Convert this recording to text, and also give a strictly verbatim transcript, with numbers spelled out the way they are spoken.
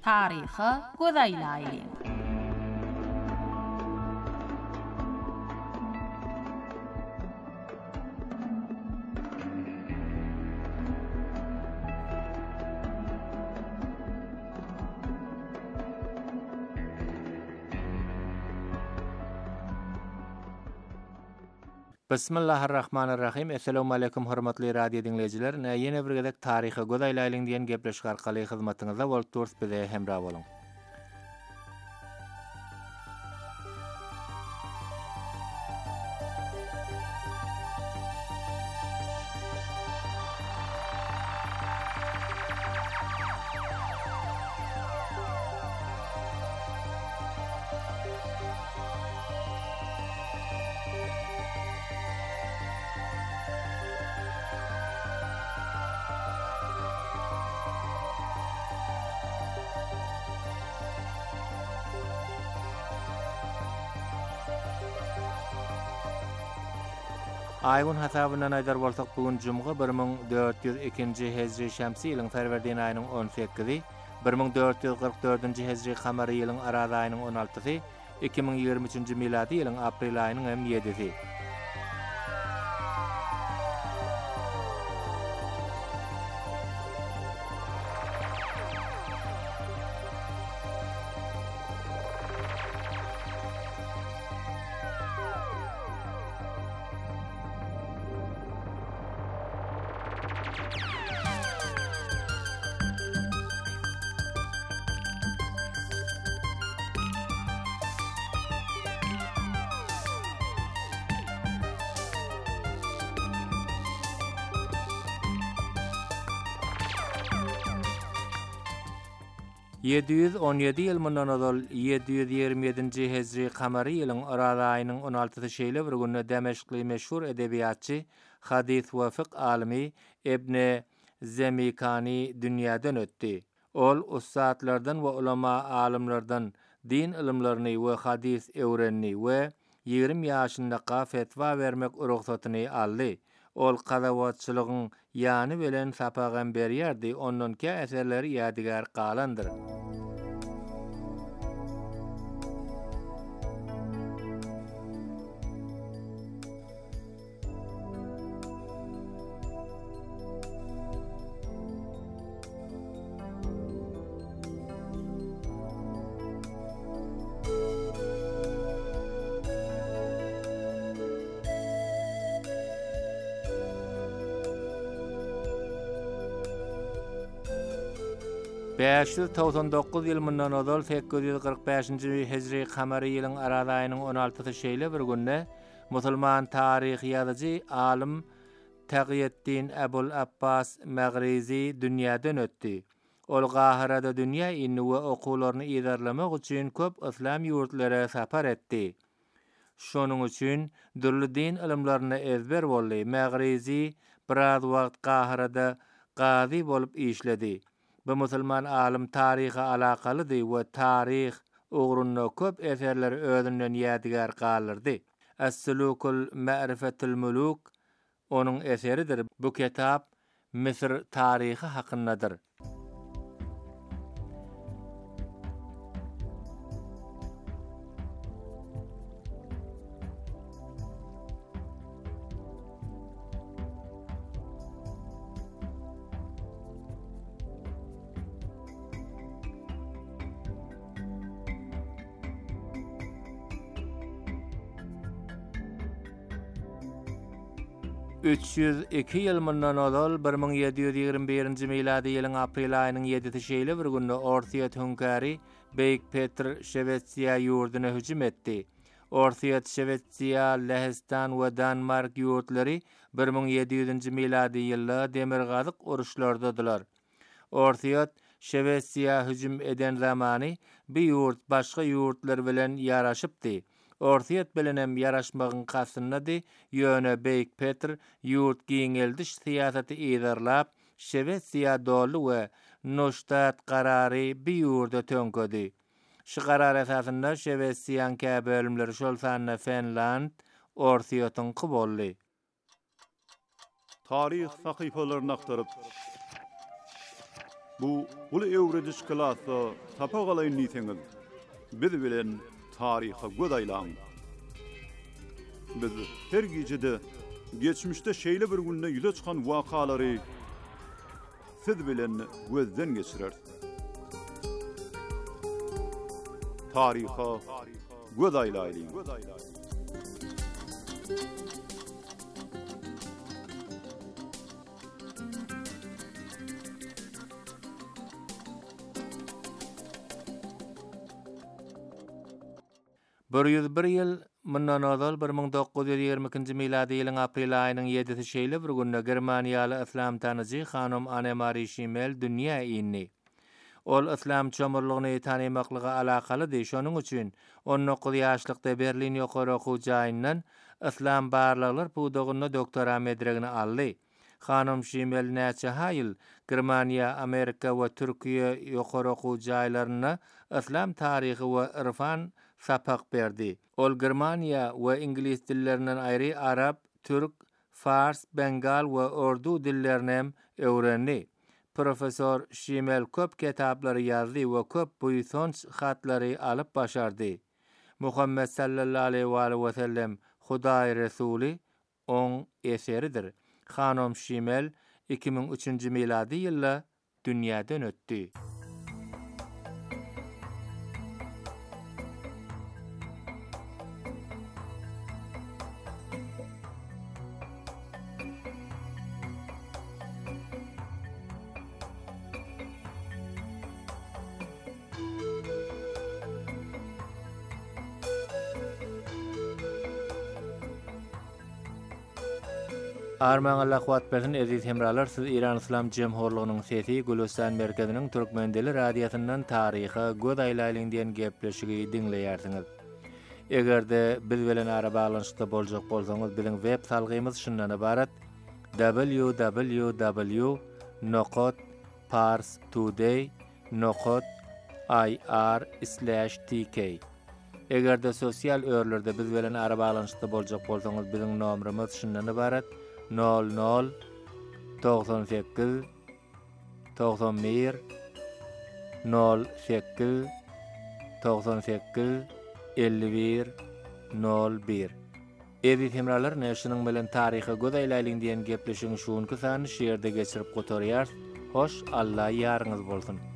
Taryhy gözaýlaýly. Bismillahirrahmanirrahim. Assalamu alaykum hormatly radio dinleyijiler. Näýene bir gezek taryhy gözaýlaýlyň diýen gepleşik arkaly hyzmatyňyza bolup durýar bize hemra boluň. Aýyň hasabyna aýdar bolsak bugun jumga bir ming dört yüz iki hejri şämsi ýylyň Ferwerdiň aýynyň on sekizi, bir ming dört yüz kırk dördünji hejri kamary ýylyň Araz aýynyň on altysy, iki ming ýygrimi üçinji miladi ýylyň aprel aýynyň hem ýedisi. yedi yüz on ýedi ýyl mundan ozal yedi yüz ýigirmi ýedinji hejri kamary ýylyň Araz aýynyň on altysy şeýle bir günde Demeşkli meşhur edebiýatçy, hadis we fiqh alimi Ibn Zemikani dünýäden ötdi. Ol ustadlardan we ulama alimlerden din ilimlerini we hadis öwrenni we ýigirmi ýaşynda fetwa bermek ruhsatyny aldy. Ol qadawatçylygyň ýany bilen sapagan berýärdi, ondan ki eserleri ýadygar galandyr. beş yüz doksan dokuz ýyl mundan ozal sekiz yüz kırk beşinji hejri kamary ýylyň Araz aýynyň on altysy şeýle bir günde musulman taryh ýazyjy alim Taqiyetdin Abul Abbas Magrizi dünýäden ötdi. Ol Gahirada dünýä ilmi we okularyny ýerlemek üçin köp islam ýurtlara sapar etdi. Şonuň üçin dürli din ilimlerini ezber boldy. Magrizi biraz wagt Gahirada gazi bolup işledi. Bu musulman alim taryha alakalydy we taryh ugrunda köp eserleri özünden ýadygar galyrdy. As-Sulukul Ma'rifatul Muluk onuň eseridir. Bu kitap Misr taryhy hakyndadyr. üç yüz iki ýyl mundan ozal bir ming ýedi yüz ýigirmi birinji miladi ýylyň aprel aýynyň ýedisi şeýle bir günde Orsiýet hünkäri Beyk Petr Şwetsiýa ýurduna hüjüm etdi. Orsiýet, Şwetsiýa, Lehestan we Danmark ýurtlary bir ming ýedi yüzünji miladi ýylda demirgazyk uruşlardadylar. Orsiýet, Şwetsiýa hüjüm eden zamany bir ýurt başga ýurtlar bilen ýaraşypdy. Orsiýet bilen hem ýaraşmagyň kasynady ýöne Beyk Petr ýurt giňeldiş siýasaty ýerlap Şwetsiýa dolu we Noştat garary bir ýurda tönkedi. Şu garar esasında Şwetsiýanyň kä bölümleri şol sanyna Finland Orsiýetyň boldy. Tarih sahypalaryny aktaryp Bu ulu öwrediş klasy tapagalayın niteňiz. Biz bilen taryha godaylan. Biz her gecede geçmişde şeýle bir günde ýüze çykan wakalary siz bilen gözden geçirer. Taryha godaylaýyn. bir ýüz bir ýyl mundan ozal bir ming dokuz ýüz ýigirme ikinji miladi ýylyň aprel aýynyň ýedisi şeýle bir günde Germaniýaly islam tanyjy hanum Anne-Marie Schimmel dünýä indi. Ol islam çömürlüğini tanymaklygy alakalydy. Şonuň üçin on dokuz ýaşlykda Berlin ýokary okuw jaýyndan islam barlyklar puwdagyna doktora medregini aldy. Hanum Schimmel näçe haýyl Germaniýa, Amerika we Türkiýe ýokary okuw jaýlaryna islam taryhy we irfan sapak berdi. Ol Germaniýa we ingliz dillerinden aýry arab, türk, fars, bengal we urdu dillerini hem öwrendi. Profesor Schimmel köp kitaplary ýazdy we köp buýsonç hatlary alyp başardy. Muhammed sallallahu aleyhi ve sellem Hudaý Resulü on eseridir. Hanum Schimmel iki ming üçinji miladi ýylda dünýäden ötdi. Arman Allah kuwat bersin aziz hemralar, siz İran İslam Jemhurlygynyň sesi Gülistan merkeziniň türkmen dili radiýasyndan taryha godaýlaýlyň diýen gepleşigi dinleýärsiňiz. Egerde biz bilen ara baglanyşda boljak bolsaňyz biziň web salgymyz şundan ibarat: w w w nokta pars today nokta i r slash t k. Egerde sosial örlerde biz bilen ara baglanyşda boljak bolsaňyz biziň nomerimiz şundan ibarat: nol nol doksan sekiz doksan bir nol sekiz doksan sekiz elli bir nol bir. Eziz hemralar, näşiniň bilen taryhy godaýlaýlyň diýen gepleşigiň şuňky sany şeýerde geçirip gotarýar. Hoş, Allah ýarňyz bolsun.